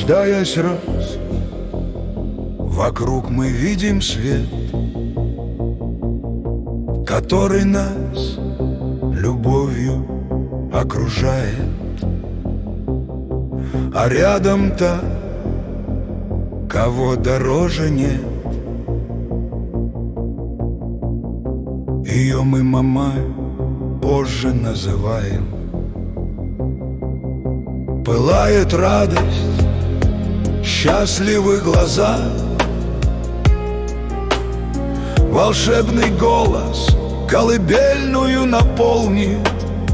рождаясь раз, вокруг мы видим свет, который нас любовью окружает. А рядом та, кого дороже нет. Ее мы мамой позже называем. Пылает радость, счастливы глаза, волшебный голос колыбельную наполнит.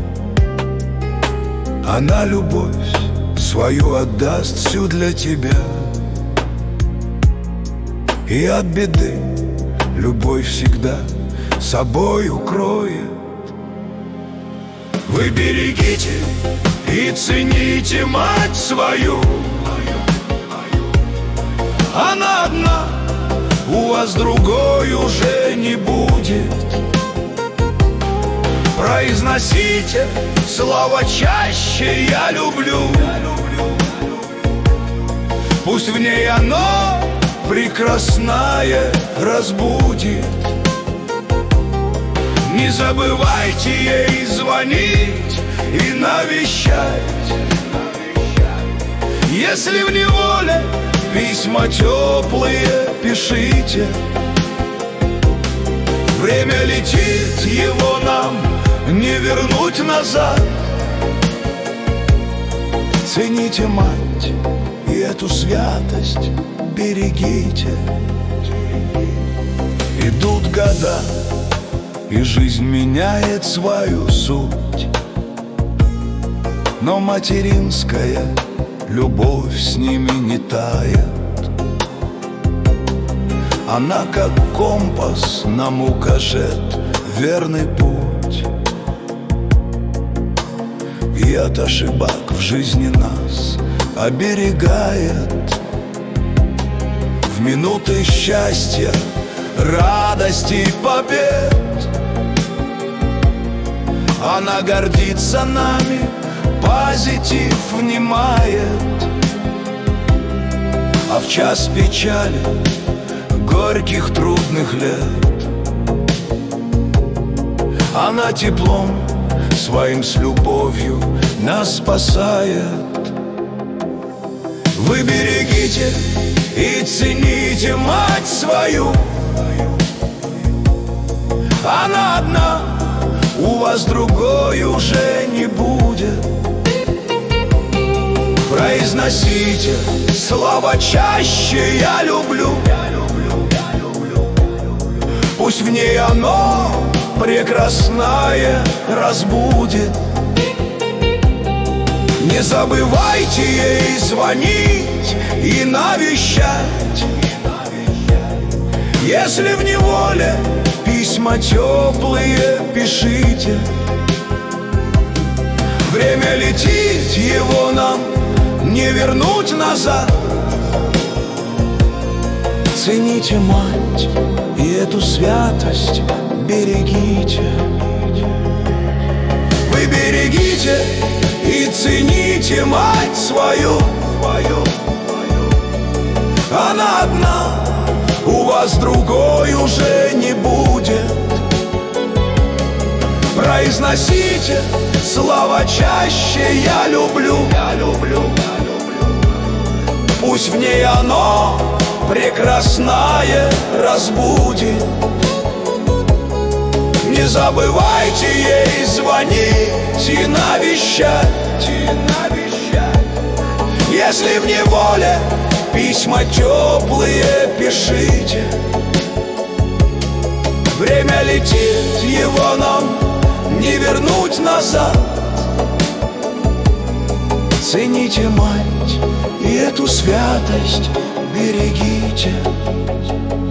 Она любовь свою отдаст всю для тебя, и от беды любовь всегда собой укроет. Вы берегите и цените мать свою. Она одна, у вас другой уже не будет. Произносите слово чаще: я люблю. Пусть в ней оно прекрасное разбудит. Не забывайте ей звонить и навещать. Если в неволе, письма теплые пишите. Время летит, его нам не вернуть назад. Цените мать и эту святость берегите. Идут года, и жизнь меняет свою суть, но материнская любовь с ними не тает. Она как компас нам укажет верный путь, и от ошибок в жизни нас оберегает. В минуты счастья, радости и побед она гордится нами, позитив внимает. А в час печали, горьких трудных лет, она теплом своим с любовью нас спасает. Вы берегите и цените мать свою. Она одна, у вас другой уже не будет. Произносите слова чаще: я люблю. Пусть в ней оно прекрасное разбудит. Не забывайте ей звонить и навещать. Если в неволе, письма теплые пишите. Время летит, его нам не вернуть назад. Цените мать и эту святость берегите. Вы берегите и цените мать свою. Она одна, у вас другой уже не будет. Произносите слова чаще: я люблю. Пусть в ней оно прекрасное разбудит. Не забывайте ей звонить и навещать. Если в неволе, письма теплые пишите. Время летит, его нам не вернуть назад. Цените мать и эту святость берегите.